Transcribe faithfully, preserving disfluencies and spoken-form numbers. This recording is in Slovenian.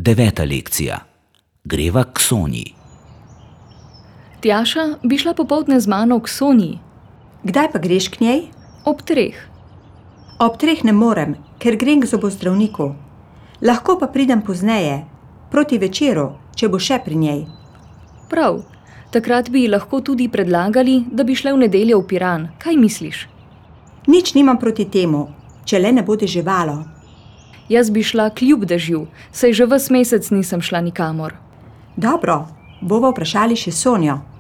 Deveta lekcija. Greva k Sonji. Tjaša, bi šla popoldne z mano k Sonji? Kdaj pa greš k njej? Ob treh. Ob treh ne morem, ker grem k zobozdravniku. Lahko pa pridem pozneje, proti večeru, če bo še pri njej. Prav, takrat bi ji lahko tudi predlagali, da bi šle v nedeljo v Piran. Kaj misliš? Nič nimam proti temu, če le ne bo deževalo. Jaz bi šla kljub dežju, saj že ves mesec nisem šla nikamor. Dobro, bova vprašali še Sonjo.